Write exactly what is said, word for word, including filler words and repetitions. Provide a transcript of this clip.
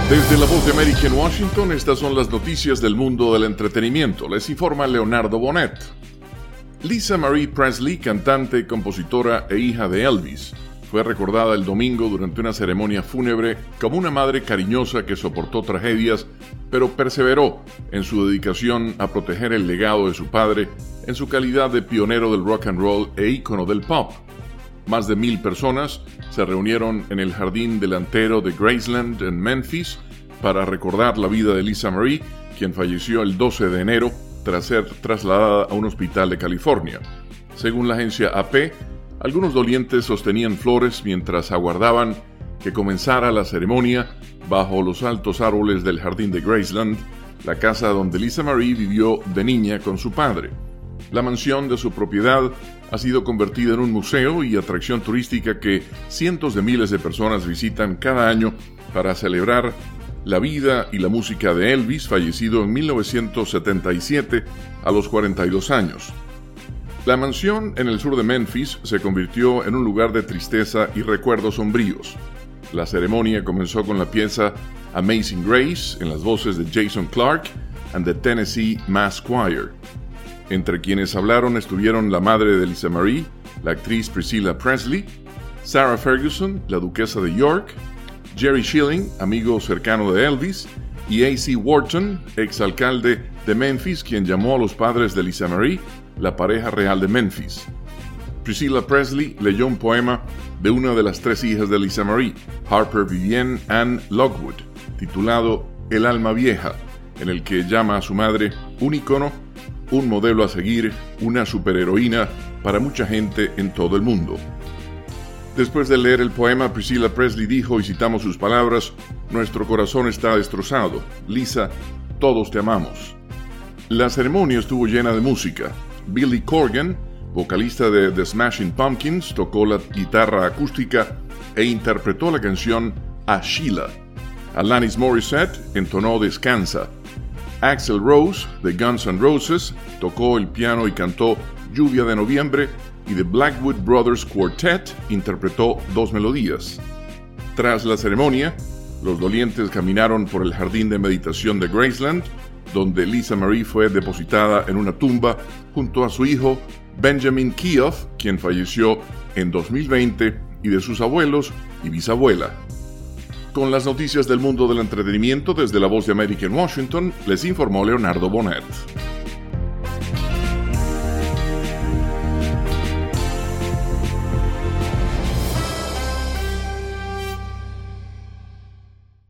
Desde la Voz de América en Washington, estas son las noticias del mundo del entretenimiento. Les informa Leonardo Bonet. Lisa Marie Presley, cantante, compositora e hija de Elvis, fue recordada el domingo durante una ceremonia fúnebre como una madre cariñosa que soportó tragedias, pero perseveró en su dedicación a proteger el legado de su padre en su calidad de pionero del rock and roll e ícono del pop. Más de mil personas se reunieron en el jardín delantero de Graceland en Memphis para recordar la vida de Lisa Marie, quien falleció el doce de enero tras ser trasladada a un hospital de California. Según la agencia A P, algunos dolientes sostenían flores mientras aguardaban que comenzara la ceremonia bajo los altos árboles del jardín de Graceland, la casa donde Lisa Marie vivió de niña con su padre. La mansión de su propiedad ha sido convertida en un museo y atracción turística que cientos de miles de personas visitan cada año para celebrar la vida y la música de Elvis, fallecido en mil novecientos setenta y siete a los cuarenta y dos años. La mansión en el sur de Memphis se convirtió en un lugar de tristeza y recuerdos sombríos. La ceremonia comenzó con la pieza Amazing Grace en las voces de Jason Clarke and the Tennessee Mass Choir. Entre quienes hablaron estuvieron la madre de Lisa Marie, la actriz Priscilla Presley, Sarah Ferguson, la duquesa de York, Jerry Schilling, amigo cercano de Elvis, y A C Wharton, exalcalde de Memphis, quien llamó a los padres de Lisa Marie la pareja real de Memphis. Priscilla Presley leyó un poema de una de las tres hijas de Lisa Marie, Harper Vivienne Ann Lockwood, titulado El alma vieja, en el que llama a su madre un ícono, un modelo a seguir, una superheroína para mucha gente en todo el mundo. Después de leer el poema, Priscilla Presley dijo, y citamos sus palabras: "Nuestro corazón está destrozado. Lisa, todos te amamos". La ceremonia estuvo llena de música. Billy Corgan, vocalista de The Smashing Pumpkins, tocó la guitarra acústica e interpretó la canción A Sheila. Alanis Morissette entonó Descansa. Axl Rose, de Guns N' Roses, tocó el piano y cantó Lluvia de Noviembre, y The Blackwood Brothers Quartet interpretó dos melodías. Tras la ceremonia, los dolientes caminaron por el jardín de meditación de Graceland, donde Lisa Marie fue depositada en una tumba junto a su hijo Benjamin Keough, quien falleció en dos mil veinte, y de sus abuelos y bisabuela. Con las noticias del mundo del entretenimiento desde la Voz de América en Washington, les informó Leonardo Bonet.